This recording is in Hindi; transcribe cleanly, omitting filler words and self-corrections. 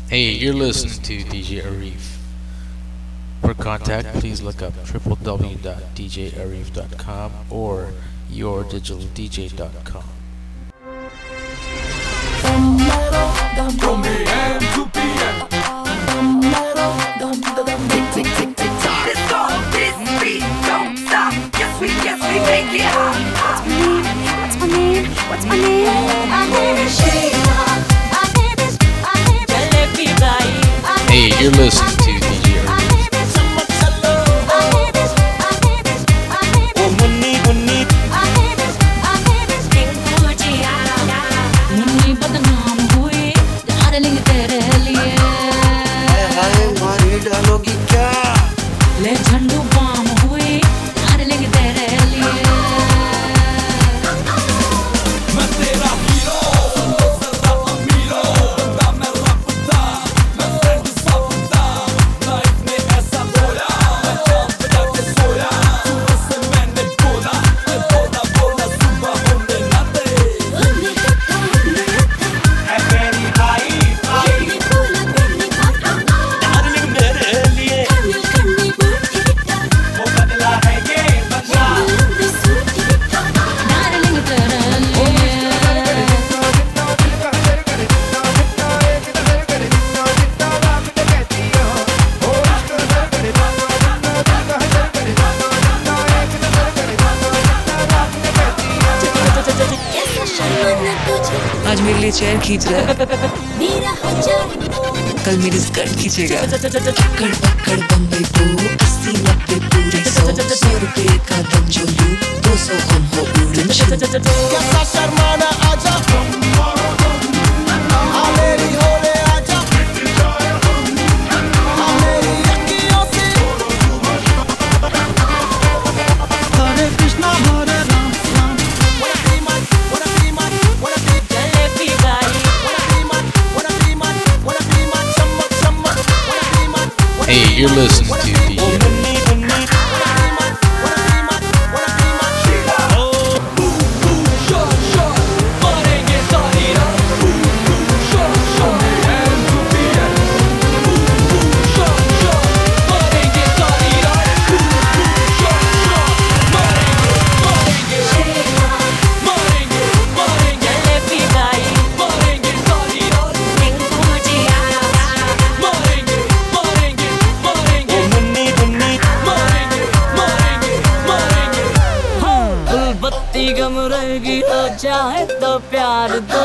Hey, you're listening to DJ Arif. For contact, please look up www.djarif.com or yourdigitaldj.com. From AM to PM. Tick, tick, tick, tick, tock. This song, this beat, don't stop. Yes, we make it hot. What's my name? What's my name? My name is Sheila. My name is Jalebi Bai. Hey, you're listening to DJ Arif. My name is Tinku Jiya. Munni बदनाम हुई डार्लिंग तेरे लिए हाय मारी डालोगी क्या? ले झंडू बाम हुई डार्लिंग तेरे लिए मैं तेरा हीरो, सदा अमीरो, बंदा मैं रफ्ता, मैं फ्रेंड सफ्ता, लाइफ में ऐसा बोला, मैं चांद पे जाके सोया, सुबह से मैंने बोला, सुबह होने ना दे। डार्लिंग मेरे लिए वो बदला है ये बदला। डार्लिंग तेरे लिए आज मेरे लिए चेयर खींच रहा है, मेरा हो जाए कल मेरी स्कर्ट खींचेगा। अक्कड़ पक्कड़ बम्बई को 80-90 पूरे 100 रुपए का दम जो लूं 200 हम हो उड़न शू। कैसा शर्माना आजा, आ मेरी होले आजा, आ मेरी अखियों से। Hare Krishna Hare Ram Ram. Wanna be my, wanna be my, wanna be Jalebi Bai wanna be my, wanna be my, wanna be my चमक चमक। Wanna be my, wanna Hey, you're listening to DJ Arif. Munni Munni. Wanna be my, wanna be my, wanna be my Sheila। Shot, shot, मारेंगे सारी रात। Shot, shot, AM to PM. Shot, shot, मारेंगे सारी रात। Shot, shot, मारेंगे जलेबी बाई मारेंगे सारी रात। टिंकू जिया मारेंगे मुन्नी मुन्नी। मारेंगे बत्ती गम रहेगी हो जाए तो प्यार दो